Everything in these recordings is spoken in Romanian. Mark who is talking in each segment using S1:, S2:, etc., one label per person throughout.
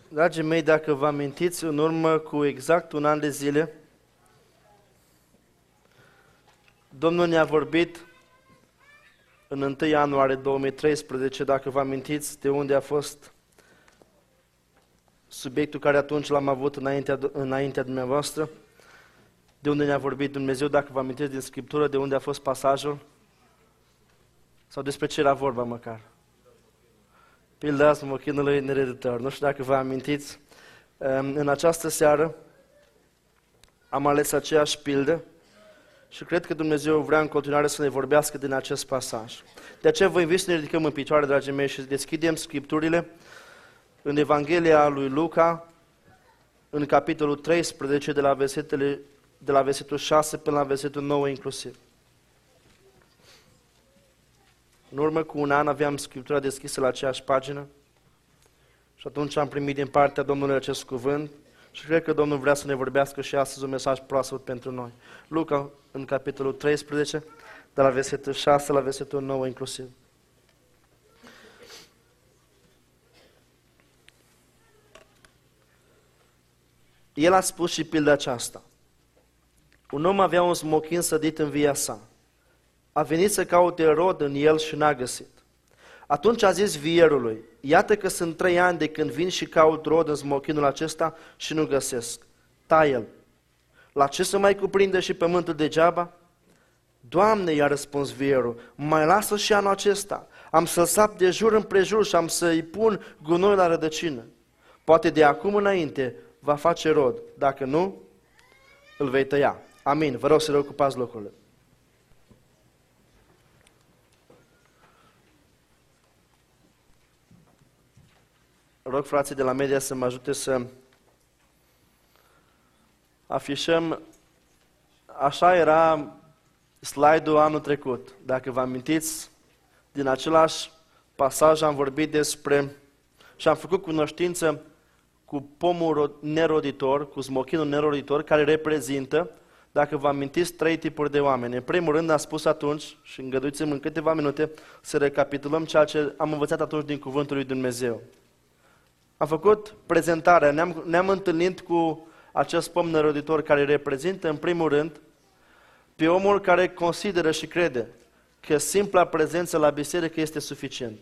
S1: Dragii mei, dacă vă amintiți, în urmă cu exact un an de zile, Domnul ne-a vorbit în 1 ianuarie 2013, dacă vă amintiți de unde a fost subiectul care atunci l-am avut înaintea dumneavoastră, de unde ne-a vorbit Dumnezeu, dacă vă amintiți din Scriptură, de unde a fost pasajul, sau despre ce era vorba măcar. Pilda smochinului nereditor. Nu știu dacă vă amintiți, în această seară am ales aceeași pildă și cred că Dumnezeu vrea în continuare să ne vorbească din acest pasaj. De aceea vă invit să ne ridicăm în picioare, dragii mei, și să deschidem Scripturile în Evanghelia lui Luca, în capitolul 13, de la versetul 6 până la versetul 9 inclusiv. În urmă cu un an aveam Scriptura deschisă la aceeași pagină și atunci am primit din partea Domnului acest cuvânt și cred că Domnul vrea să ne vorbească și astăzi un mesaj proaspăt pentru noi. Luca, în capitolul 13, de la versetul 6 la versetul 9 inclusiv. El a spus și pilda aceasta. Un om avea un smochin sădit în via sa. A venit să caute rod în el și n-a găsit. Atunci a zis vierului, iată că sunt 3 ani de când vin și caut rod în smochinul acesta și nu găsesc. Tai-l. La ce să mai cuprinde și pământul degeaba? Doamne, i-a răspuns vierul, mai lasă și anul acesta. Am să-l sap de jur împrejur și am să-i pun gunoi la rădăcină. Poate de acum înainte va face rod, dacă nu, îl vei tăia. Amin. Vă rog să reocupați locurile. Rog frații de la media să mă ajute să afișăm. Așa era slide-ul anul trecut. Dacă vă amintiți, din același pasaj am vorbit despre și am făcut cunoștință cu pomul neroditor, cu smochinul neroditor, care reprezintă, dacă vă amintiți, 3 tipuri de oameni. În primul rând am spus atunci, și îngăduiți-mi în câteva minute, să recapitulăm ceea ce am învățat atunci din Cuvântul lui Dumnezeu. Am făcut prezentarea, ne-am întâlnit cu acest pom neroditor care reprezintă, în primul rând, pe omul care consideră și crede că simpla prezență la biserică este suficient.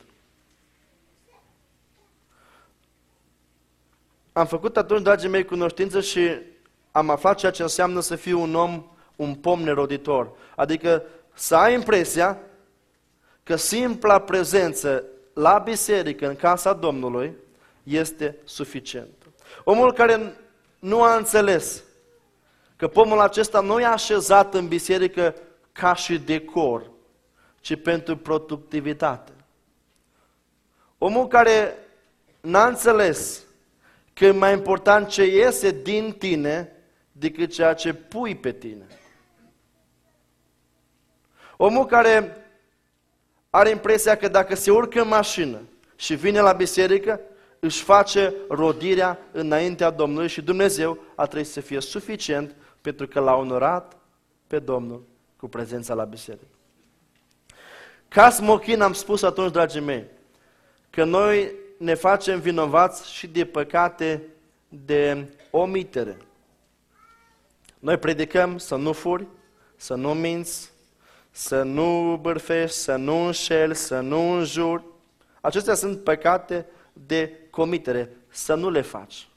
S1: Am făcut atunci, dragii mei, cunoștință și am aflat ceea ce înseamnă să fii un om, un pom neroditor. Adică să ai impresia că simpla prezență la biserică, în casa Domnului, este suficient. Omul care nu a înțeles că pomul acesta nu e așezat în biserică ca și decor, ci pentru productivitate. Omul care n-a înțeles că e mai important ce iese din tine decât ceea ce pui pe tine. Omul care are impresia că dacă se urcă în mașină și vine la biserică, își face rodirea înaintea Domnului și Dumnezeu a trebuit să fie suficient pentru că l-a onorat pe Domnul cu prezența la biserică. Ca smochin am spus atunci, dragii mei, că noi ne facem vinovați și de păcate de omitere. Noi predicăm să nu furi, să nu minți, să nu bârfești, să nu înșeli, să nu înjuri. Acestea sunt păcate de comitere, să nu le faci.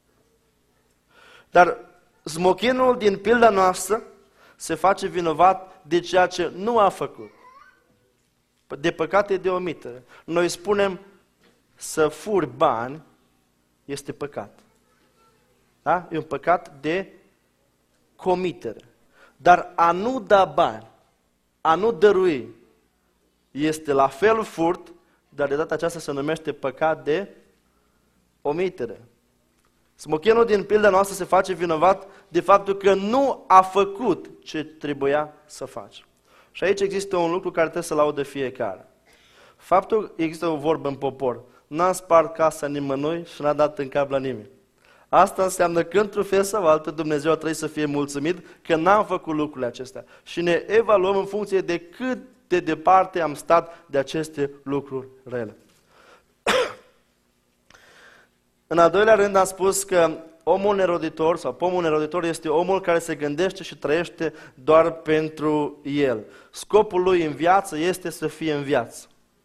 S1: Dar smochinul din pilda noastră se face vinovat de ceea ce nu a făcut. De păcate de omitere. Noi spunem să furi bani este păcat. Da? E un păcat de comitere. Dar a nu da bani, a nu dărui, este la fel furt, dar de data aceasta se numește păcat de omitere. Smochinul din pilda noastră se face vinovat de faptul că nu a făcut ce trebuia să faci. Și aici există un lucru care trebuie să-l audă fiecare. Faptul, există o vorbă în popor, n-a spart casa nimănui și n-a dat în cap la nimeni. Asta înseamnă că într-un fel sau altul Dumnezeu a trebuit să fie mulțumit că n-am făcut lucrurile acestea. Și ne evaluăm în funcție de cât de departe am stat de aceste lucruri rele. În al doilea rând am spus că omul neroditor sau pomul neroditor este omul care se gândește și trăiește doar pentru el. Scopul lui în viață este să fie în viață.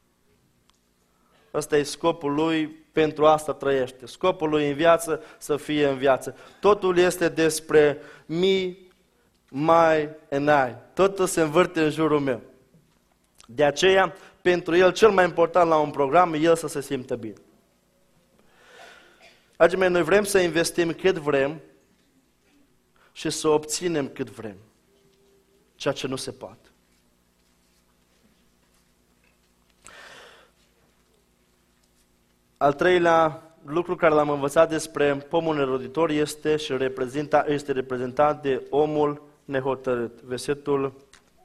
S1: Ăsta e scopul lui, pentru asta trăiește. Scopul lui în viață să fie în viață. Totul este despre me, my and I. Totul se învârte în jurul meu. De aceea, pentru el, cel mai important la un program e el să se simtă bine. Dragii mei, noi vrem să investim cât vrem și să obținem cât vrem. Ceea ce nu se poate. Al treilea lucru care l-am învățat despre pomul neroditor este reprezentat de omul nehotărât. Versetul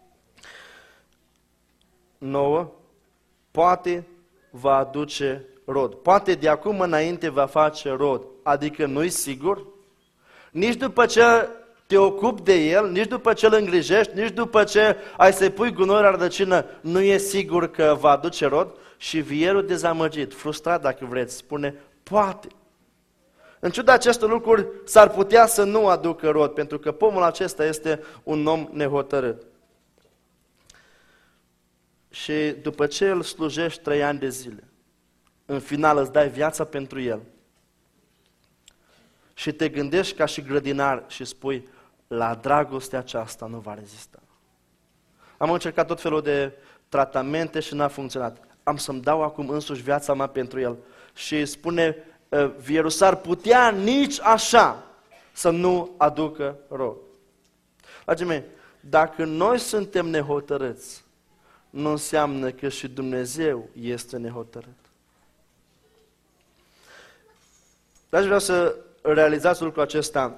S1: 9. Poate va aduce rod. Poate de acum înainte va face rod. Adică nu-i sigur. Nici după ce te ocupi de el, nici după ce îl îngrijești, nici după ce ai să-i pui gunoi la rădăcină, nu e sigur că va aduce rod. Și vierul dezamăgit, frustrat dacă vreți, spune, poate. În ciuda acestor lucruri, s-ar putea să nu aducă rod, pentru că pomul acesta este un om nehotărât. Și după ce îl slujești 3 ani de zile, în final îți dai viața pentru el. Și te gândești ca și grădinar și spui, la dragostea aceasta nu va rezista. Am încercat tot felul de tratamente și n-a funcționat. Am să-mi dau acum însuși viața mea pentru el. Și spune vierul, s-ar putea nici așa să nu aducă rod. Dragii mei, dacă noi suntem nehotărâți, nu înseamnă că și Dumnezeu este nehotărât. Dragii, vreau să realizați lucrul acesta.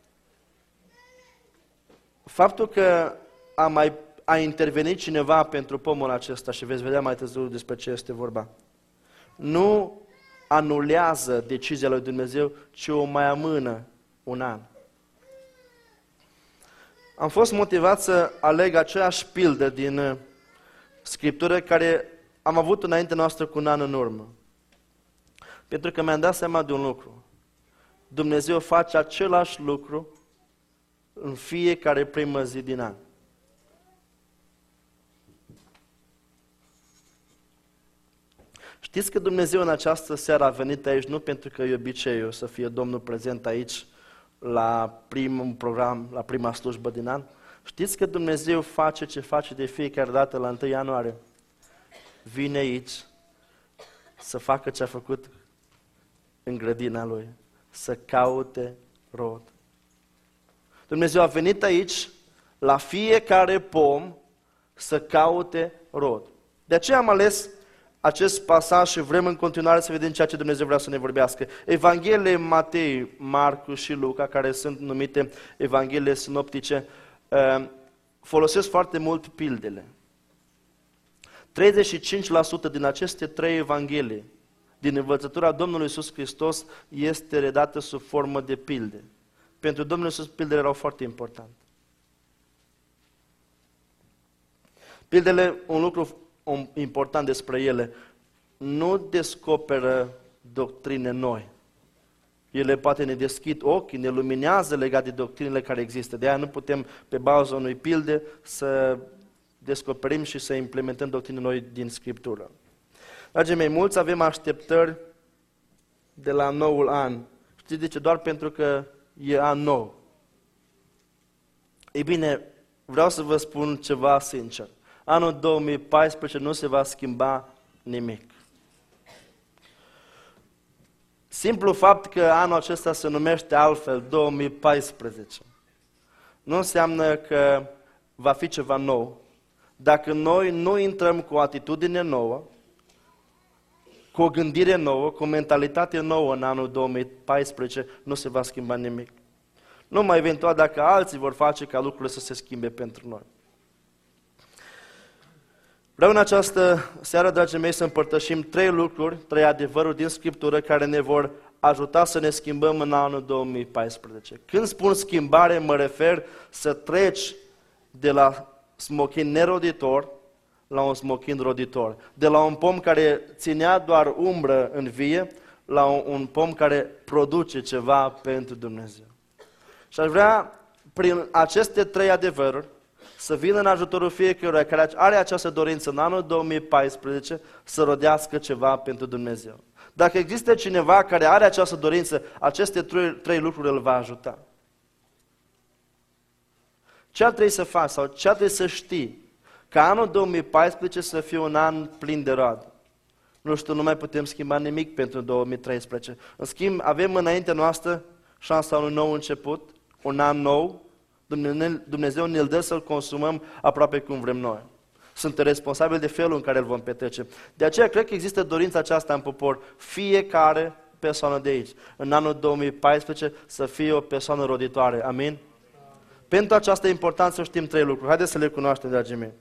S1: Faptul că a intervenit cineva pentru pomul acesta, și veți vedea mai târziu despre ce este vorba, nu anulează decizia lui Dumnezeu, ci o mai amână un an. Am fost motivat să aleg aceeași pildă din Scriptură care am avut înainte noastră cu un an în urmă. Pentru că mi-am dat seama de un lucru. Dumnezeu face același lucru în fiecare primă zi din an. Știți că Dumnezeu în această seară a venit aici nu pentru că e obiceiul să fie Domnul prezent aici la primul program, la prima slujbă din an? Știți că Dumnezeu face ce face de fiecare dată la 1 ianuarie? Vine aici să facă ce a făcut în grădina Lui, să caute rod. Dumnezeu a venit aici la fiecare pom să caute rod. De aceea am ales acest pasaj și vrem în continuare să vedem ceea ce Dumnezeu vrea să ne vorbească. Evangheliile Matei, Marcu și Luca, care sunt numite Evangheliile sinoptice, folosesc foarte mult pildele. 35% din aceste 3 evanghelii, din învățătura Domnului Iisus Hristos, este redată sub formă de pilde. Pentru Domnul Iisus, pildele erau foarte importante. Pildele, un lucru important despre ele, nu descoperă doctrine noi. Ele poate ne deschid ochii, ne luminează legat de doctrinele care există. De aia nu putem, pe baza unui pilde, să descoperim și să implementăm doctrine noi din Scriptură. Dragii mei, mulți avem așteptări de la noul an. Știți de ce? Doar pentru că e an nou. Ei bine, vreau să vă spun ceva sincer. Anul 2014 nu se va schimba nimic. Simplu fapt că anul acesta se numește altfel, 2014, nu înseamnă că va fi ceva nou. Dacă noi nu intrăm cu o atitudine nouă, cu o gândire nouă, cu o mentalitate nouă în anul 2014, nu se va schimba nimic. Numai eventual dacă alții vor face ca lucrurile să se schimbe pentru noi. Vreau în această seară, dragii mei, să împărtășim 3 lucruri, 3 adevăruri din Scriptură care ne vor ajuta să ne schimbăm în anul 2014. Când spun schimbare, mă refer să treci de la smochin neroditor la un smochin roditor. De la un pom care ținea doar umbră în vie, la un pom care produce ceva pentru Dumnezeu. Și aș vrea, prin aceste 3 adevăruri, să vină în ajutorul fiecăruia care are această dorință în anul 2014 să rodească ceva pentru Dumnezeu. Dacă există cineva care are această dorință, aceste 3 lucruri îl va ajuta. Ce ar trebui să faci sau ce ar trebui să știi? Ca anul 2014 să fie un an plin de roade. Nu știu, nu mai putem schimba nimic pentru 2013. În schimb, avem înaintea noastră șansa unui nou început, un an nou. Dumnezeu ne-l dă să-l consumăm aproape cum vrem noi. Suntem responsabili de felul în care îl vom petrece. De aceea cred că există dorința aceasta în popor. Fiecare persoană de aici, în anul 2014, să fie o persoană roditoare. Amin? Pentru aceasta e important să știm 3 lucruri. Haideți să le cunoaștem, dragii mei.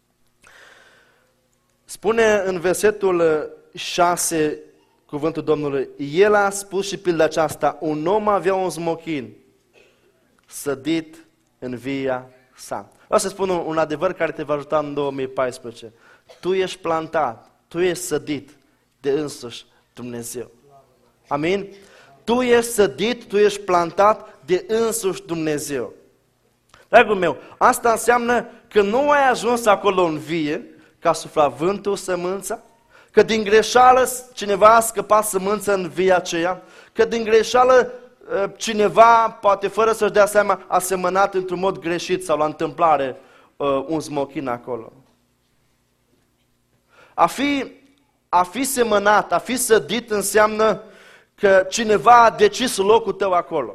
S1: Spune în versetul 6 cuvântul Domnului: El a spus și pilda aceasta: un om avea un smochin sădit în via sa. Vreau să spun un adevăr care te va ajuta în 2014. Tu ești plantat, tu ești sădit de însuși Dumnezeu. Amin? Tu ești sădit, tu ești plantat de însuși Dumnezeu. Dragul meu, asta înseamnă că nu ai ajuns acolo în vie ca sufla vântul sămânța, că din greșeală cineva a scăpat sămânță în via aceea, că din greșeală cineva, poate fără să-și dea seama, a semănat într-un mod greșit sau la întâmplare un smochin acolo. A fi semănat, a fi sădit înseamnă că cineva a decis locul tău acolo.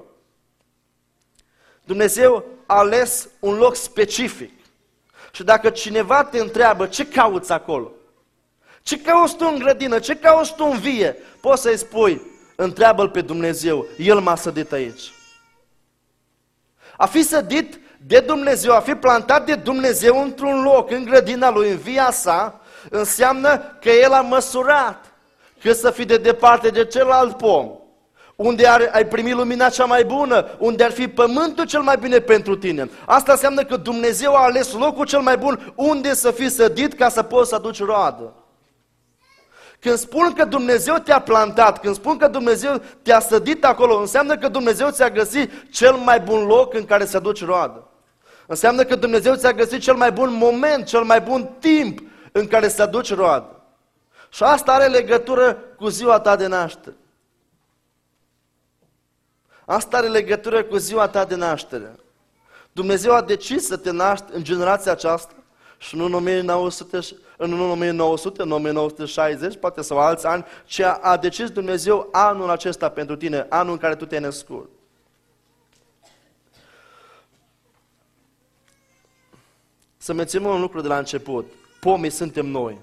S1: Dumnezeu a ales un loc specific. Și dacă cineva te întreabă ce cauți acolo, ce cauți tu în grădină, ce cauți tu în vie, poți să-i spui: întreabă-L pe Dumnezeu, El m-a sădit aici. A fi sădit de Dumnezeu, a fi plantat de Dumnezeu într-un loc, în grădina Lui, în via sa, înseamnă că El a măsurat cât să fii de departe de celălalt pom, unde ai primit lumina cea mai bună, unde ar fi pământul cel mai bine pentru tine. Asta înseamnă că Dumnezeu a ales locul cel mai bun unde să fii sădit ca să poți să aduci roadă. Când spun că Dumnezeu te-a plantat, când spun că Dumnezeu te-a sădit acolo, înseamnă că Dumnezeu ți-a găsit cel mai bun loc în care să aduci roadă. Înseamnă că Dumnezeu ți-a găsit cel mai bun moment, cel mai bun timp în care să aduci roadă. Și asta are legătură cu ziua ta de naștere. Asta are legătură cu ziua ta de naștere. Dumnezeu a decis să te naști în generația aceasta și nu în 1960, poate sau alți ani, ci a decis Dumnezeu anul acesta pentru tine, anul în care tu te-ai născut. Să menționăm un lucru de la început. Pomii suntem noi.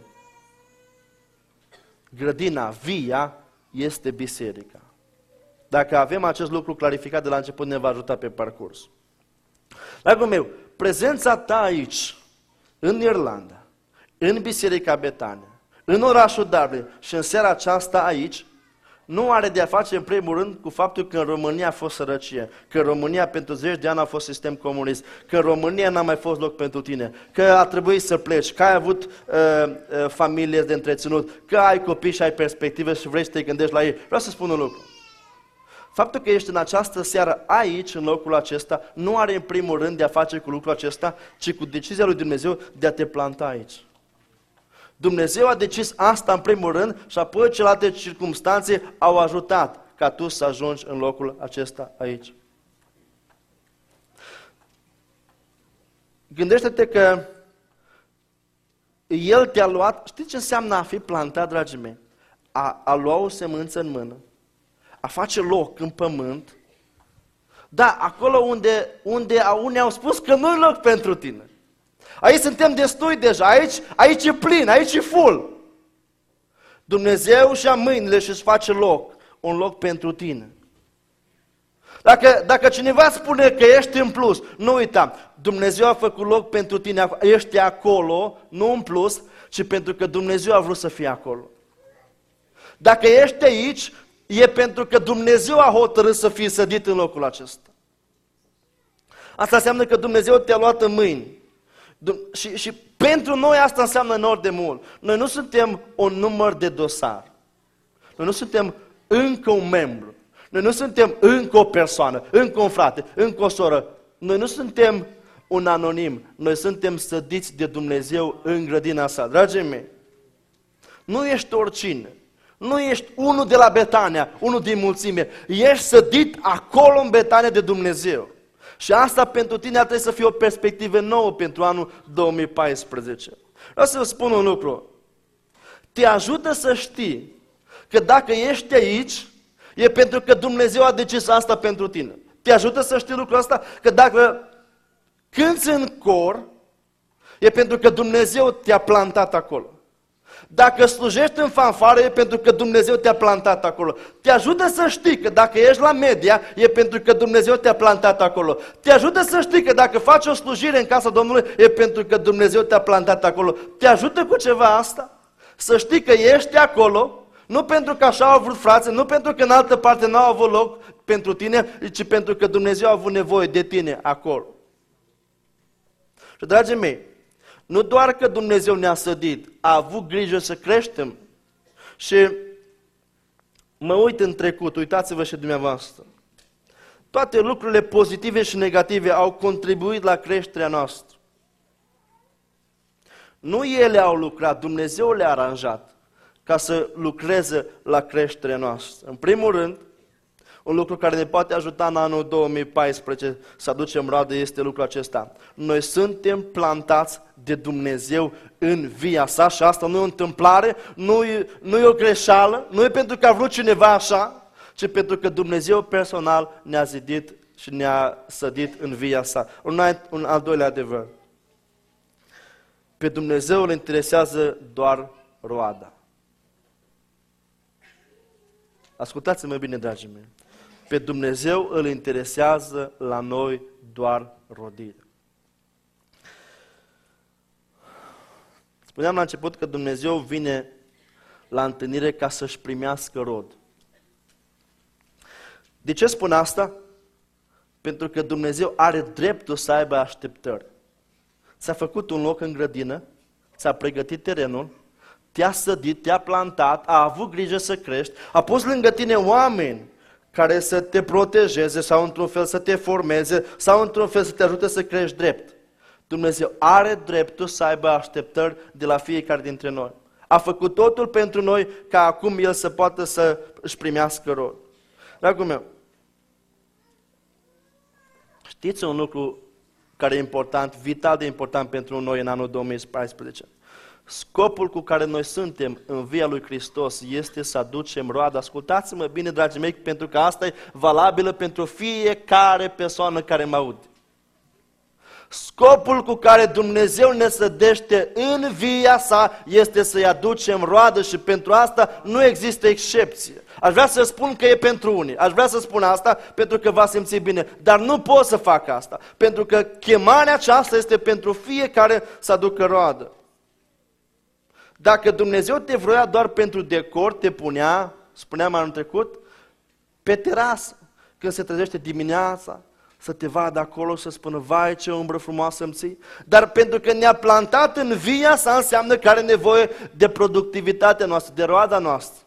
S1: Grădina, via, este biserica. Dacă avem acest lucru clarificat de la început, ne va ajuta pe parcurs. Dragul meu, prezența ta aici, în Irlanda, în Biserica Betania, în orașul Dublin și în seara aceasta aici, nu are de a face în primul rând cu faptul că în România a fost sărăcie, că în România pentru 10 de ani a fost sistem comunist, că în România n-a mai fost loc pentru tine, că a trebuit să pleci, că ai avut familie de întreținut, că ai copii și ai perspective și vrei să te gândești la ei. Vreau să spun un lucru. Faptul că ești în această seară aici, în locul acesta, nu are în primul rând de a face cu lucrul acesta, ci cu decizia lui Dumnezeu de a te planta aici. Dumnezeu a decis asta în primul rând și apoi celelalte circumstanțe au ajutat ca tu să ajungi în locul acesta aici. Gândește-te că El te-a luat. Știți ce înseamnă a fi plantat, dragii mei? A lua o semânță în mână, a face loc în pământ, da, acolo unde unii au spus că nu-i loc pentru tine. Aici suntem destui deja, aici e plin, aici e full. Dumnezeu și-a mâinile și își face loc, un loc pentru tine. Dacă cineva spune că ești în plus, nu uita, Dumnezeu a făcut loc pentru tine, ești acolo, nu în plus, ci pentru că Dumnezeu a vrut să fie acolo. Dacă ești aici, e pentru că Dumnezeu a hotărât să fii sădit în locul acesta. Asta înseamnă că Dumnezeu te-a luat în mâini. Și pentru noi asta înseamnă enorm de mult. Noi nu suntem un număr de dosar. Noi nu suntem încă un membru. Noi nu suntem încă o persoană, încă un frate, încă o soră. Noi nu suntem un anonim. Noi suntem sădiți de Dumnezeu în grădina sa. Dragii mei, nu ești oricine. Nu ești unul de la Betania, unul din mulțime. Ești sădit acolo în Betania de Dumnezeu. Și asta pentru tine ar trebui să fie o perspectivă nouă pentru anul 2014. Vreau să vă spun un lucru. Te ajută să știi că dacă ești aici, e pentru că Dumnezeu a decis asta pentru tine. Te ajută să știi lucrul ăsta, că dacă cânți în cor, e pentru că Dumnezeu te-a plantat acolo. Dacă slujești în fanfară, e pentru că Dumnezeu te-a plantat acolo. Te ajută să știi că dacă ești la media, e pentru că Dumnezeu te-a plantat acolo. Te ajută să știi că dacă faci o slujire în casa Domnului, e pentru că Dumnezeu te-a plantat acolo. Te ajută cu ceva asta? Să știi că ești acolo, nu pentru că așa au vrut frații, nu pentru că în altă parte n-au avut loc pentru tine, ci pentru că Dumnezeu a avut nevoie de tine acolo. Și dragii mei, nu doar că Dumnezeu ne-a sădit, a avut grijă să creștem. Și mă uit în trecut, uitați-vă și dumneavoastră. Toate lucrurile pozitive și negative au contribuit la creșterea noastră. Nu ele au lucrat, Dumnezeu le-a aranjat ca să lucreze la creșterea noastră. În primul rând, un lucru care ne poate ajuta în anul 2014 să aducem roade este lucrul acesta. Noi suntem plantați de Dumnezeu în via sa și asta nu e o întâmplare, nu e o greșeală, nu e pentru că a vrut cineva așa, ci pentru că Dumnezeu personal ne-a zidit și ne-a sădit în via sa. Un al doilea adevăr. Pe Dumnezeu îl interesează doar roada. Ascultați-mă bine, dragii mei. Pe Dumnezeu îl interesează la noi doar rodirea. Spuneam la început că Dumnezeu vine la întâlnire ca să-și primească rod. De ce spun asta? Pentru că Dumnezeu are dreptul să aibă așteptări. Ți-a făcut un loc în grădină, ți-a pregătit terenul, te-a sădit, te-a plantat, a avut grijă să crești, a pus lângă tine oameni care să te protejeze sau într-un fel să te formeze sau într-un fel să te ajute să crești drept. Dumnezeu are dreptul să aibă așteptări de la fiecare dintre noi. A făcut totul pentru noi ca acum El să poată să își primească rod. Dragul meu, știți un lucru care e important, vital de important pentru noi în anul 2014? Scopul cu care noi suntem în via lui Hristos este să aducem roadă. Ascultați-mă bine, dragii mei, pentru că asta e valabilă pentru fiecare persoană care mă aude. Scopul cu care Dumnezeu ne sădește în via sa este să-i aducem roadă și pentru asta nu există excepție. Aș vrea să spun că e pentru unii, aș vrea să spun asta pentru că va simți bine, dar nu pot să fac asta, pentru că chemarea aceasta este pentru fiecare să aducă roadă. Dacă Dumnezeu te vroia doar pentru decor, te punea, spuneam anul trecut, pe terasă, când se trezește dimineața, să te vadă acolo și să spună, vai ce umbră frumoasă îmi ții. Dar pentru că ne-a plantat în via sa, înseamnă că are nevoie de productivitatea noastră, de roada noastră.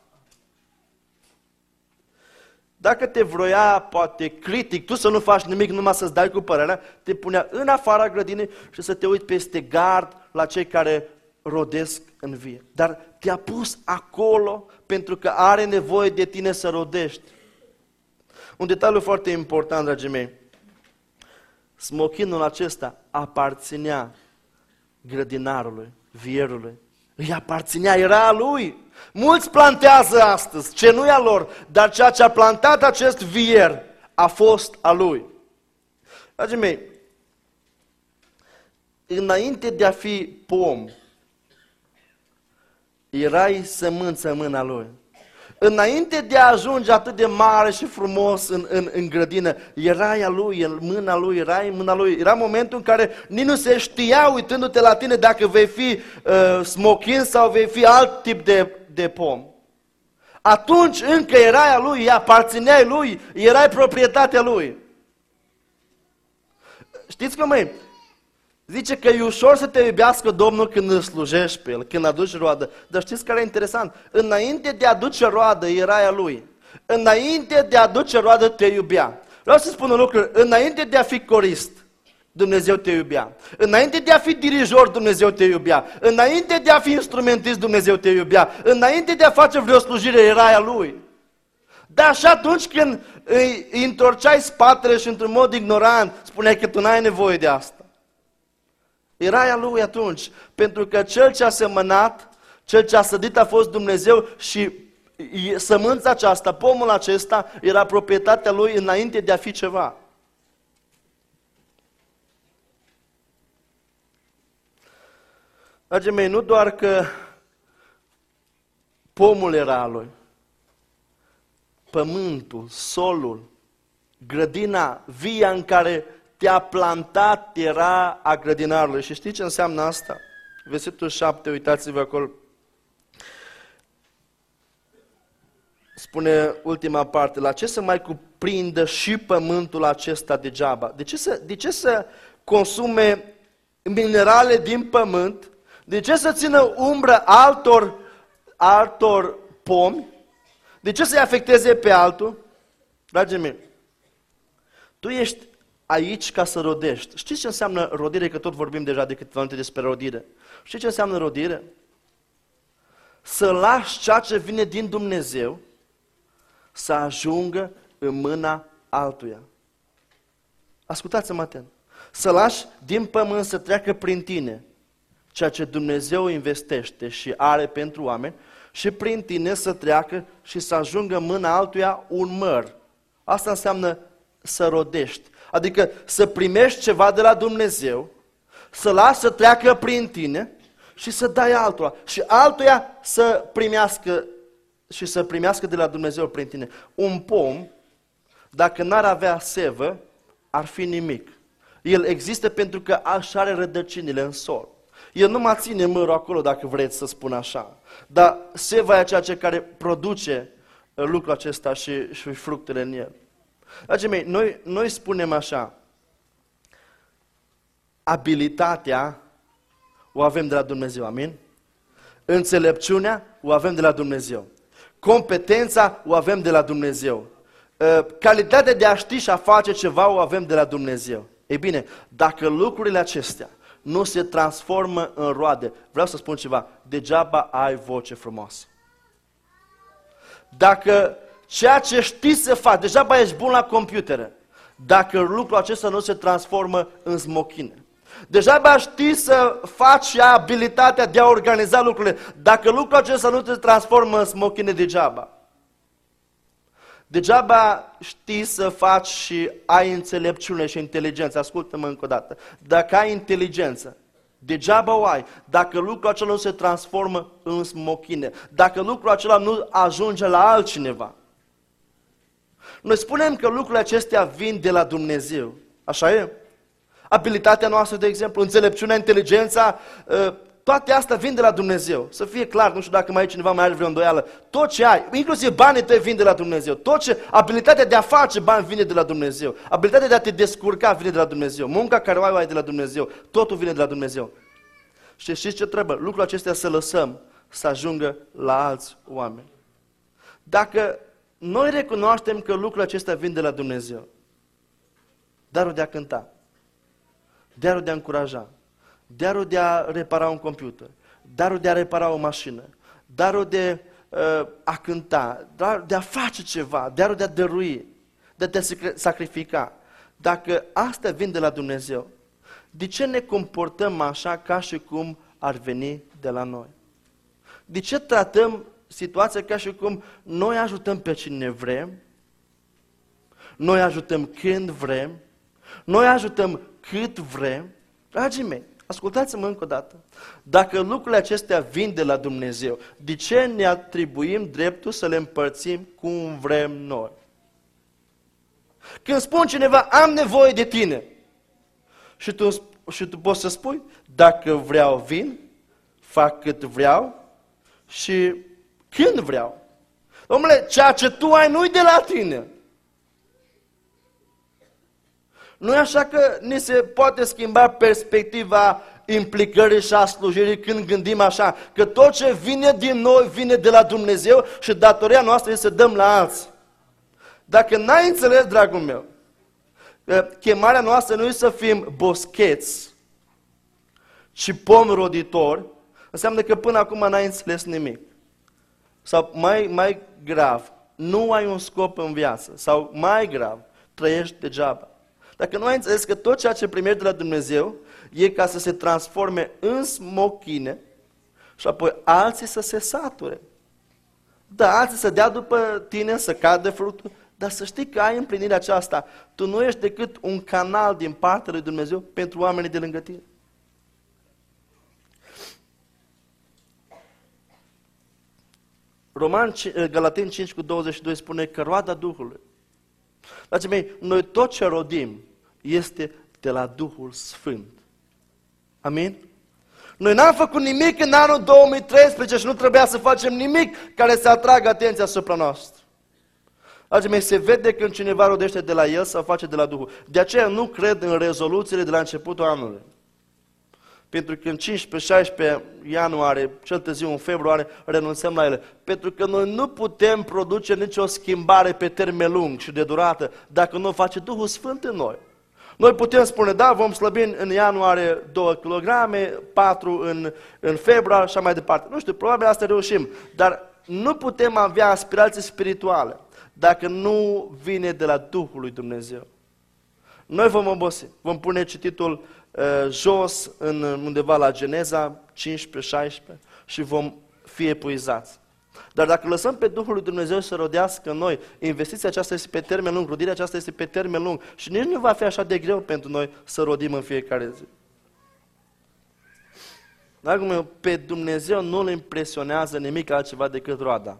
S1: Dacă te vroia, poate critic, tu să nu faci nimic, numai să-ți dai cu părerea, te punea în afara grădinii și să te uiți peste gard la cei care rodesc în vie. Dar te-a pus acolo pentru că are nevoie de tine să rodești. Un detaliu foarte important, dragii mei. Smochinul acesta aparținea grădinarului, vierului. Îi aparținea, era a lui. Mulți plantează astăzi, ce nu e a lor, dar ceea ce a plantat acest vier a fost a lui. Dragii mei, înainte de a fi pom, erai sămânță în mâna lui. Înainte de a ajunge atât de mare și frumos în grădină, erai a lui, în mâna lui, erai în mâna lui. Era momentul în care nici nu se știa, uitându-te la tine, dacă vei fi smochin sau vei fi alt tip de pom. Atunci încă erai a lui, aparțineai lui, erai proprietatea lui. Știți cum e? Zice că e ușor să te iubească Domnul când îl slujești pe El, când aduci roadă. Dar știți care e interesant? Înainte de a aduce roadă, erai a Lui. Înainte de a aduce roadă te iubea. Vreau să spun un lucru, înainte de a fi corist, Dumnezeu te iubea. Înainte de a fi dirijor, Dumnezeu te iubea. Înainte de a fi instrumentist, Dumnezeu te iubea. Înainte de a face vreo slujire, erai a Lui. Dar și atunci când îi întorceai spatele și într-un mod ignorant, spuneai că tu n-ai nevoie de asta. Erai a Lui atunci, pentru că Cel ce a semănat, Cel ce a sădit a fost Dumnezeu și sămânța aceasta, pomul acesta, era proprietatea Lui înainte de a fi ceva. Dragii mei, nu doar că pomul era al Lui, pământul, solul, grădina, via în care te-a plantat era a grădinarului. Și știți ce înseamnă asta? Versetul 7, uitați-vă acolo. Spune ultima parte, la ce să mai cuprindă și pământul acesta degeaba? De ce să consume minerale din pământ? De ce să țină umbră altor pomi? De ce să-i afecteze pe altul? Dragii mei, tu ești aici ca să rodești. Știți ce înseamnă rodire? Că tot vorbim deja de câteva minute despre rodire. Știți ce înseamnă rodire? Să lași ceea ce vine din Dumnezeu să ajungă în mâna altuia. Ascultați-mă atent. Să lași din pământ să treacă prin tine ceea ce Dumnezeu investește și are pentru oameni și prin tine să treacă și să ajungă în mâna altuia un măr. Asta înseamnă să rodești. Adică să primești ceva de la Dumnezeu, să lași să treacă prin tine și să dai altuia. Și altuia să primească și să primească de la Dumnezeu prin tine. Un pom, dacă n-ar avea sevă, ar fi nimic. El există pentru că așa are rădăcinile în sol. El nu mai ține mărul acolo, dacă vreți să spun așa. Dar seva e ceea ce care produce lucrul acesta și fructele în el. Dragii mei, noi spunem așa, abilitatea o avem de la Dumnezeu, amin? Înțelepciunea o avem de la Dumnezeu. Competența o avem de la Dumnezeu. Calitatea de a ști și a face ceva o avem de la Dumnezeu. Ei bine, dacă lucrurile acestea nu se transformă în roade, vreau să spun ceva, degeaba ai voce frumoasă. Dacă ceea ce știi să faci, degeaba ești bun la computere, dacă lucrul acesta nu se transformă în smochine. Degeaba știi să faci abilitatea de a organiza lucrurile, dacă lucrul acesta nu se transformă în smochine, degeaba. Degeaba știi să faci și ai înțelepciune și inteligență. Ascultă-mă încă o dată. Dacă ai inteligență, degeaba o ai. Dacă lucrul acela nu se transformă în smochine. Dacă lucrul acela nu ajunge la altcineva. Noi spunem că lucrurile acestea vin de la Dumnezeu. Așa e? Abilitatea noastră, de exemplu, înțelepciunea, inteligența, toate astea vin de la Dumnezeu. Să fie clar, nu știu dacă mai cineva mai are vreo îndoială. Tot ce ai, inclusiv banii tăi vin de la Dumnezeu. Abilitatea de a face bani vine de la Dumnezeu. Abilitatea de a te descurca vine de la Dumnezeu. Munca care o ai de la Dumnezeu. Totul vine de la Dumnezeu. Și știți ce trebuie? Lucrul acestea să lăsăm să ajungă la alți oameni. Dacă noi recunoaștem că lucrurile acestea vin de la Dumnezeu, darul de a cânta, darul de a încuraja, darul de a repara un computer, darul de a repara o mașină, darul de a cânta, darul de a face ceva, darul de a dărui, de a te sacrifica. Dacă astea vin de la Dumnezeu, de ce ne comportăm așa ca și cum ar veni de la noi? De ce tratăm situația ca și cum noi ajutăm pe cine vrem, noi ajutăm când vrem, noi ajutăm cât vrem? Dragii mei, ascultați-mă încă o dată. Dacă lucrurile acestea vin de la Dumnezeu, de ce ne atribuim dreptul să le împărțim cum vrem noi? Când spun cineva, am nevoie de tine, și tu poți să spui, dacă vreau vin, fac cât vreau și când vreau. Dom'le, ceea ce tu ai nu-i de la tine. Nu e așa că ni se poate schimba perspectiva implicării și a slujirii când gândim așa, că tot ce vine din noi vine de la Dumnezeu și datoria noastră este să dăm la alții. Dacă n-ai înțeles, dragul meu, că chemarea noastră nu e să fim boscheți, ci pomi roditori, înseamnă că până acum n-ai înțeles nimic. Sau mai grav, nu ai un scop în viață. Sau mai grav, trăiești degeaba. Dacă nu ai înțeles că tot ceea ce primești de la Dumnezeu e ca să se transforme în smochine și apoi alții să se sature. Da, alții să dea după tine, să cadă fructul, dar să știi că ai împlinirea aceasta. Tu nu ești decât un canal din partea lui Dumnezeu pentru oamenii de lângă tine. Galateni 5:22 spune că roada Duhului. Dragii mei, noi tot ce rodim este de la Duhul Sfânt. Amin? Noi n-am făcut nimic în anul 2013 și nu trebuia să facem nimic care să atragă atenția asupra noastră. Dragii mei, se vede când cineva rodește de la el sau face de la Duhul. De aceea nu cred în rezoluțiile de la începutul anului. Pentru că în 15-16 ianuarie, cel târziu în februarie, renunțăm la ele. Pentru că noi nu putem produce nicio schimbare pe termen lung și de durată dacă nu face Duhul Sfânt în noi. Noi putem spune, da, vom slăbi în ianuarie 2 kg, 4 în februarie și așa mai departe. Nu știu, probabil asta reușim, dar nu putem avea aspirații spirituale dacă nu vine de la Duhul lui Dumnezeu. Noi vom obosi, vom pune cititul jos undeva la Geneza 15-16 și vom fi epuizați. Dar dacă lăsăm pe Duhul lui Dumnezeu să rodească în noi, investiția aceasta este pe termen lung, rodirea aceasta este pe termen lung și nici nu va fi așa de greu pentru noi să rodim în fiecare zi. Dragul meu, pe Dumnezeu nu îl impresionează nimic altceva decât roada.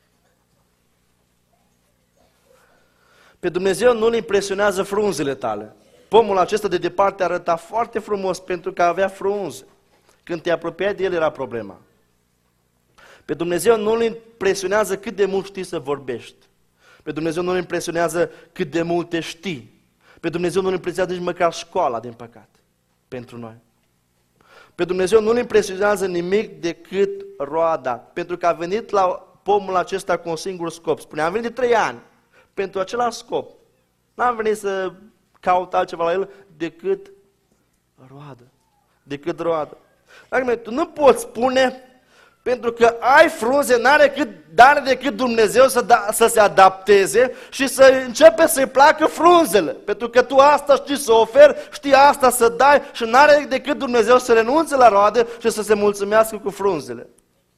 S1: Pe Dumnezeu nu îl impresionează frunzele tale. Pomul acesta de departe arăta foarte frumos pentru că avea frunze. Când te apropiai de el era problema. Pe Dumnezeu nu îl impresionează cât de mult știi să vorbești. Pe Dumnezeu nu îl impresionează cât de multe știi. Pe Dumnezeu nu îl impresionează nici măcar școala, din păcate, pentru noi. Pe Dumnezeu nu îl impresionează nimic decât roada. Pentru că a venit la pomul acesta cu un singur scop. Spune, am venit de 3 ani pentru același scop. N-am venit să caut altceva la el decât roadă. Decât roadă. Dacă tu nu poți spune, pentru că ai frunze, n-are decât Dumnezeu să se adapteze și să începe să-i placă frunzele. Pentru că tu asta știi să oferi, știi asta să dai și n-are decât Dumnezeu să renunțe la roade și să se mulțumească cu frunzele.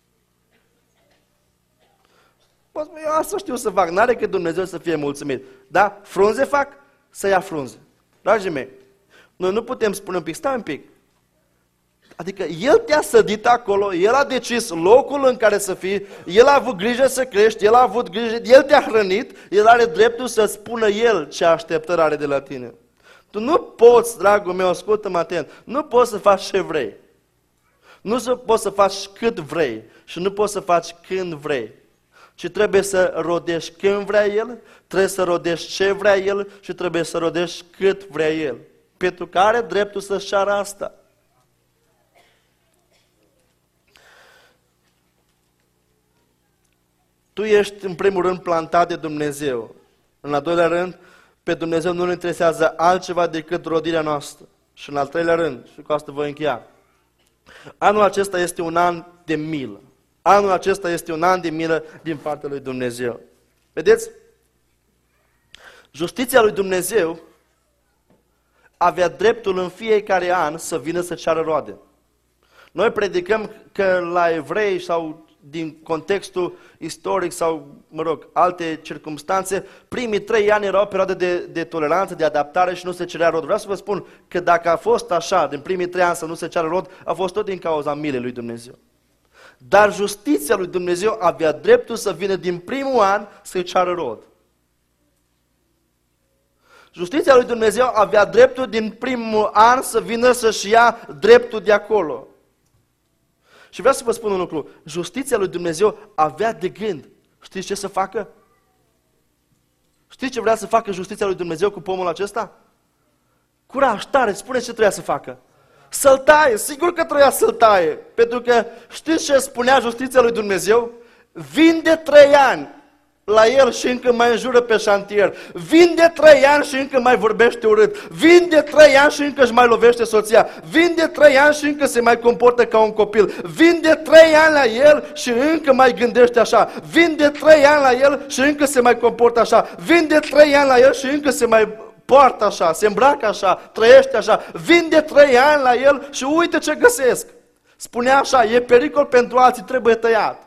S1: Eu asta știu să fac, n-are decât Dumnezeu să fie mulțumit. Da? Frunze fac? Să ia frunze. Dragii mei, noi nu putem spune un pic, stai un pic. Adică El te-a sădit acolo, El a decis locul în care să fii, El a avut grijă să crești, El a avut grijă, El te-a hrănit, El are dreptul să spună El ce așteptări are de la tine. Tu nu poți, dragul meu, ascultă-mă atent, nu poți să faci ce vrei. Nu poți să faci cât vrei și nu poți să faci când vrei. Ci trebuie să rodești când vrea El, trebuie să rodești ce vrea El și trebuie să rodești cât vrea El. Pentru că are dreptul să-și ceară asta. Tu ești în primul rând plantat de Dumnezeu. În al doilea rând, pe Dumnezeu nu ne interesează altceva decât rodirea noastră. Și în al treilea rând, și cu asta voi încheia, anul acesta este un an de milă. Anul acesta este un an de milă din partea lui Dumnezeu. Vedeți? Justiția lui Dumnezeu avea dreptul în fiecare an să vină să ceară roade. Noi predicăm că la evrei sau din contextul istoric sau, alte circumstanțe, primii 3 ani erau o perioadă de toleranță, de adaptare și nu se cerea rod. Vreau să vă spun că dacă a fost așa, din primii 3 ani să nu se ceară rod, a fost tot din cauza milei lui Dumnezeu. Dar justiția lui Dumnezeu avea dreptul să vină din primul an să-i ceară rod. Justiția lui Dumnezeu avea dreptul din primul an să vină să-și ia dreptul de acolo. Și vreau să vă spun un lucru. Justiția lui Dumnezeu avea de gând. Știți ce să facă? Știți ce vrea să facă justiția lui Dumnezeu cu pomul acesta? Curaj, tare, spuneți ce trebuia să facă. Să-l taie, sigur că trebuia să-l taie. Pentru că știți ce spunea justiția lui Dumnezeu? Vin de 3 ani. la el și încă mai înjură pe șantier. Vin de 3 ani și încă mai vorbește urât. Vin de 3 ani și încă își mai lovește soția. Vin de 3 ani și încă se mai comportă ca un copil. Vin de 3 ani la el și încă mai gândește așa. Vin de 3 ani la el și încă se mai comportă așa. Vin de 3 ani la el și încă se mai poartă așa, se îmbracă așa, trăiește așa. Vin de 3 ani la el și uite ce găsesc. Spunea așa, e pericol pentru alții, trebuie tăiat.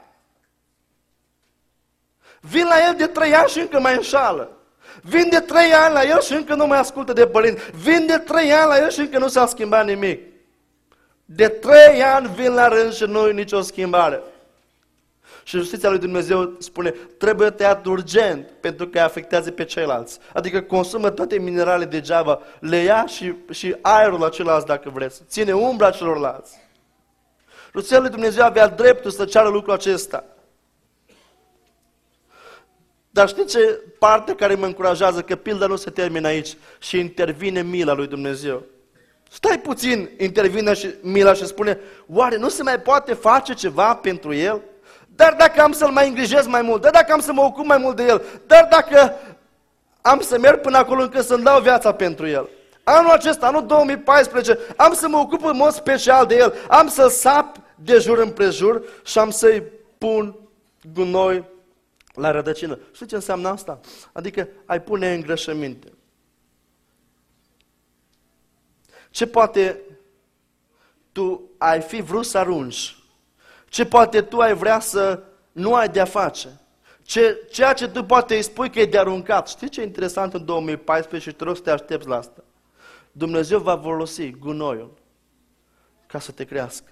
S1: Vin la el de 3 ani și încă mai înșală. Vin de 3 ani la el și încă nu mai ascultă de părinți. Vin de 3 ani la el și încă nu s-a schimbat nimic. De 3 ani vin la rând și nu e nicio schimbare. Și justiția lui Dumnezeu spune, trebuie tăiat urgent pentru că îi afectează pe ceilalți. Adică consumă toate minerale degeaba, le ia și aerul la ceilalți dacă vreți. Ține umbra celorlalți. Justiția lui Dumnezeu avea dreptul să ceară lucrul acesta. Dar știți ce parte care mă încurajează? Că pilda nu se termină aici și intervine mila lui Dumnezeu. Stai puțin, intervine și mila și spune, oare nu se mai poate face ceva pentru el? Dar dacă am să-l mai îngrijesc mai mult, dar dacă am să mă ocup mai mult de el, dar dacă am să merg până acolo încât să-mi dau viața pentru el. Anul acesta, anul 2014, am să mă ocup în mod special de el, am să-l sap de jur împrejur și am să-i pun gunoi la rădăcină. Știi ce înseamnă asta? Adică ai pune îngrășăminte. Ce poate tu ai fi vrut să arunci? Ce poate tu ai vrea să nu ai de-a face? Ceea ce tu poate îi spui că e de aruncat. Știi ce e interesant în 2014 și te rog să te aștepți la asta? Dumnezeu va folosi gunoiul ca să te crească.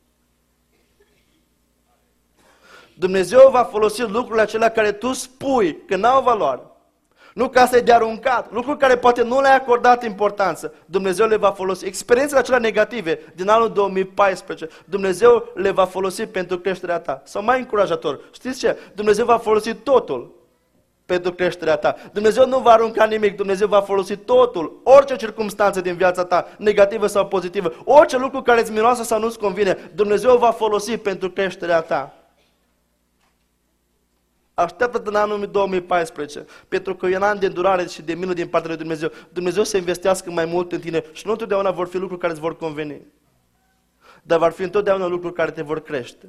S1: Dumnezeu va folosi lucrurile acelea care tu spui că n-au valoare. Nu ca să-i de aruncat. Lucruri care poate nu le-ai acordat importanță. Dumnezeu le va folosi. Experiențele acelea negative din anul 2014, Dumnezeu le va folosi pentru creșterea ta. Sau mai încurajator, știți ce? Dumnezeu va folosi totul pentru creșterea ta. Dumnezeu nu va arunca nimic, Dumnezeu va folosi totul, orice circumstanță din viața ta, negativă sau pozitivă, orice lucru care îți miroase sau nu-ți convine, Dumnezeu va folosi pentru creșterea ta. Așteaptă-te în anul 2014, pentru că e un an de îndurare și de milă din partea lui Dumnezeu. Dumnezeu să investească mai mult în tine și nu întotdeauna vor fi lucruri care îți vor conveni, dar vor fi întotdeauna lucruri care te vor crește.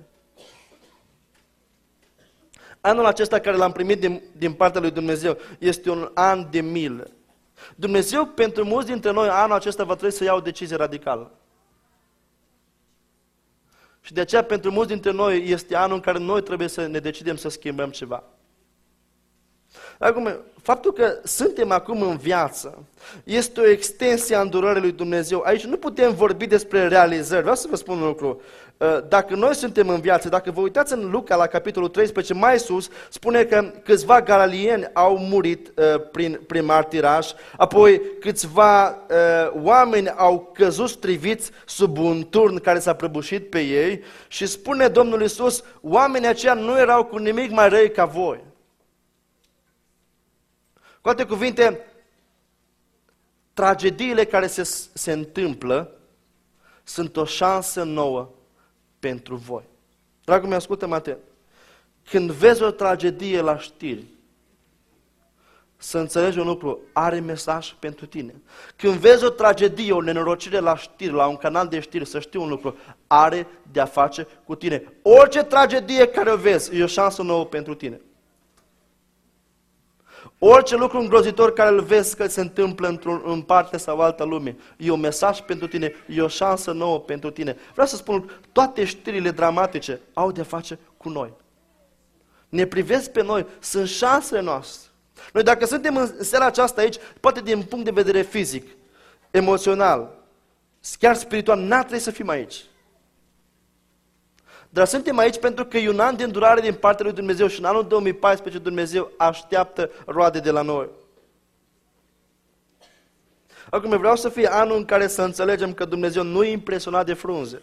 S1: Anul acesta care l-am primit din partea lui Dumnezeu este un an de milă. Dumnezeu, pentru mulți dintre noi, anul acesta va trebui să ia o decizie radicală. Și de aceea, pentru mulți dintre noi, este anul în care noi trebuie să ne decidem să schimbăm ceva. Acum, faptul că suntem acum în viață este o extensie a îndurării lui Dumnezeu. Aici nu putem vorbi despre realizări. Vreau să vă spun un lucru. Dacă noi suntem în viață, dacă vă uitați în Luca la capitolul 13, mai sus, spune că câțiva galalieni au murit prin martiraj, apoi câțiva oameni au căzut striviți sub un turn care s-a prăbușit pe ei și spune Domnul Iisus, oamenii aceia nu erau cu nimic mai răi ca voi. Cu alte cuvinte, tragediile care se întâmplă sunt o șansă nouă pentru voi. Dragul meu, ascultă-mă atent. Când vezi o tragedie la știri, să înțelegi un lucru, are mesaj pentru tine. Când vezi o tragedie, o nenorocire la știri, la un canal de știri, să știi un lucru, are de-a face cu tine. Orice tragedie care o vezi, e o șansă nouă pentru tine. Orice lucru îngrozitor care îl vezi că se întâmplă în parte sau alta lume, e un mesaj pentru tine, e o șansă nouă pentru tine. Vreau să spun, toate știrile dramatice au de-a face cu noi. Ne privesc pe noi, sunt șansele noastre. Noi dacă suntem în seara aceasta aici, poate din punct de vedere fizic, emoțional, chiar spiritual, n-ar trebui să fim aici. Dar suntem aici pentru că e un an de îndurare din partea lui Dumnezeu și în anul 2014 Dumnezeu așteaptă roade de la noi. Acum vreau să fie anul în care să înțelegem că Dumnezeu nu e impresionat de frunze.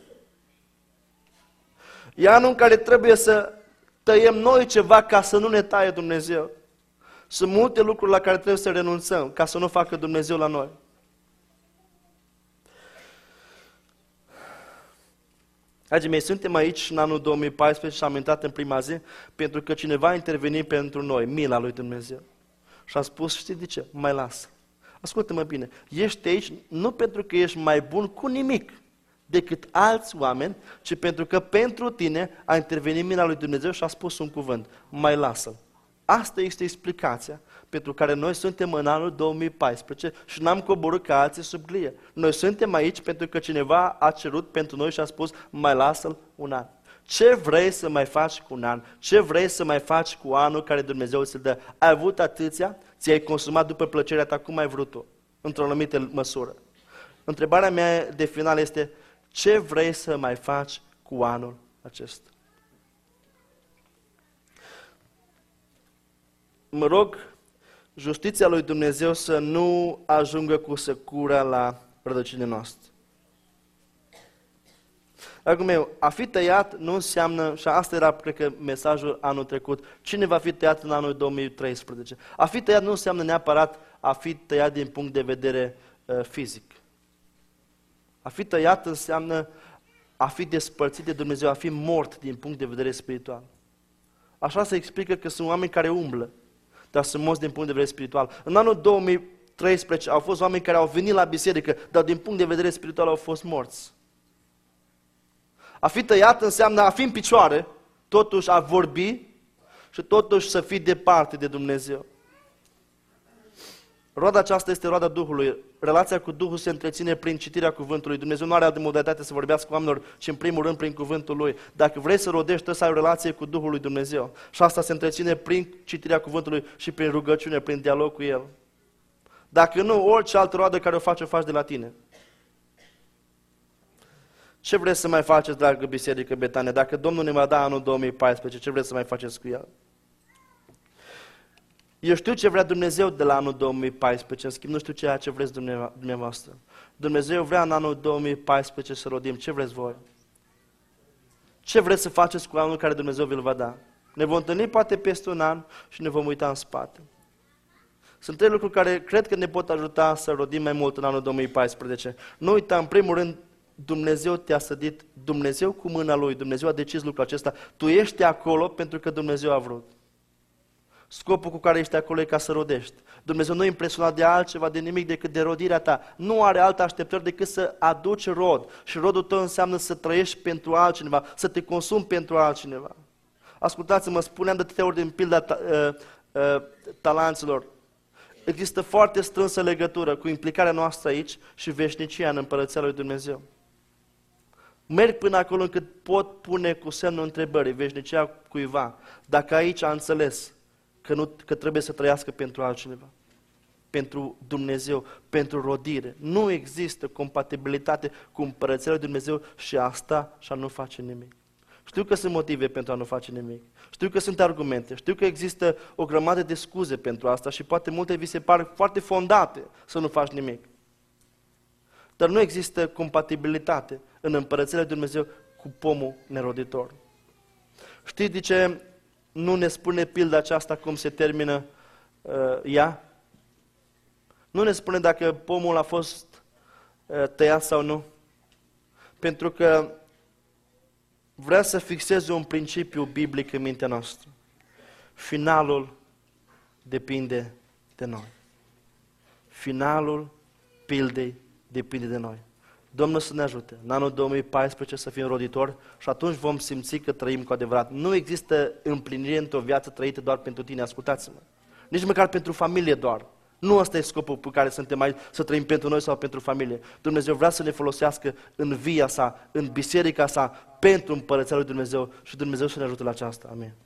S1: E anul în care trebuie să tăiem noi ceva ca să nu ne taie Dumnezeu. Sunt multe lucruri la care trebuie să renunțăm ca să nu facă Dumnezeu la noi. Dragii mei, suntem aici în anul 2014 și am intrat în prima zi pentru că cineva a intervenit pentru noi, mila lui Dumnezeu. Și a spus, știi de ce? Mai lasă. Ascultă-mă bine, ești aici nu pentru că ești mai bun cu nimic decât alți oameni, ci pentru că pentru tine a intervenit mila lui Dumnezeu și a spus un cuvânt, mai lasă-l. Asta este explicația pentru care noi suntem în anul 2014 și n-am coborât ca alții sub glie. Noi suntem aici pentru că cineva a cerut pentru noi și a spus, mai lasă-l un an. Ce vrei să mai faci cu un an? Ce vrei să mai faci cu anul care Dumnezeu ți-l dă? Ai avut atâția? Ți-ai consumat după plăcerea ta? Cum ai vrut-o? Într-o anumită măsură. Întrebarea mea de final este, ce vrei să mai faci cu anul acesta? Mă rog, justiția lui Dumnezeu să nu ajungă cu secura la rădăcinile noastre. Dragul meu, a fi tăiat nu înseamnă, și asta era, cred că, mesajul anul trecut, cine va fi tăiat în anul 2013. A fi tăiat nu înseamnă neapărat a fi tăiat din punct de vedere fizic. A fi tăiat înseamnă a fi despărțit de Dumnezeu, a fi mort din punct de vedere spiritual. Așa se explică că sunt oameni care umblă, dar sunt morți din punct de vedere spiritual. În anul 2013 au fost oameni care au venit la biserică, dar din punct de vedere spiritual au fost morți. A fi tăiat înseamnă a fi în picioare, totuși a vorbi și totuși să fii departe de Dumnezeu. Roada aceasta este roada Duhului. Relația cu Duhul se întreține prin citirea cuvântului. Dumnezeu nu are altă modalitate să vorbească cu oamenilor, ci în primul rând prin cuvântul Lui. Dacă vrei să rodești, trebuie să ai o relație cu Duhul lui Dumnezeu. Și asta se întreține prin citirea cuvântului și prin rugăciune, prin dialog cu El. Dacă nu, orice altă roadă care o faci de la tine. Ce vreți să mai faceți, dragă Biserică Betania? Dacă Domnul ne va da anul 2014, ce vreți să mai faceți cu El? Eu știu ce vrea Dumnezeu de la anul 2014, în schimb nu știu ceea ce vreți dumneavoastră. Dumnezeu vrea în anul 2014 să rodim. Ce vreți voi? Ce vreți să faceți cu anul care Dumnezeu vi-l va da? Ne vom întâlni poate peste un an și ne vom uita în spate. Sunt 3 lucruri care cred că ne pot ajuta să rodim mai mult în anul 2014. Nu uita, în primul rând, Dumnezeu te-a sădit, Dumnezeu cu mâna Lui, Dumnezeu a decis lucrul acesta. Tu ești acolo pentru că Dumnezeu a vrut. Scopul cu care ești acolo e ca să rodești. Dumnezeu nu e impresionat de altceva, de nimic decât de rodirea ta. Nu are alte așteptări decât să aduci rod. Și rodul tău înseamnă să trăiești pentru altcineva, să te consumi pentru altcineva. Ascultați-mă, spuneam de atâtea ori din pilda talanților. Există foarte strânsă legătură cu implicarea noastră aici și veșnicia în Împărăția lui Dumnezeu. Merg până acolo încât pot pune cu semnul întrebării veșnicia cuiva, dacă aici a înțeles că trebuie să trăiască pentru altcineva, pentru Dumnezeu, pentru rodire. Nu există compatibilitate cu Împărăția lui Dumnezeu și asta și a nu face nimic. Știu că sunt motive pentru a nu face nimic. Știu că sunt argumente. Știu că există o grămadă de scuze pentru asta și poate multe vi se par foarte fondate să nu faci nimic. Dar nu există compatibilitate în Împărăția lui Dumnezeu cu pomul neroditor. Știți de ce nu ne spune pilda aceasta cum se termină ea? Nu ne spune dacă pomul a fost tăiat sau nu. Pentru că vrea să fixeze un principiu biblic în mintea noastră. Finalul depinde de noi. Finalul pildei depinde de noi. Domnul să ne ajute în anul 2014 să fim roditori și atunci vom simți că trăim cu adevărat. Nu există împlinire într-o viață trăită doar pentru tine, ascultați-mă. Nici măcar pentru familie doar. Nu ăsta e scopul pe care suntem aici, să trăim pentru noi sau pentru familie. Dumnezeu vrea să ne folosească în via sa, în biserica sa, pentru Împărăția lui Dumnezeu și Dumnezeu să ne ajute la aceasta. Amin.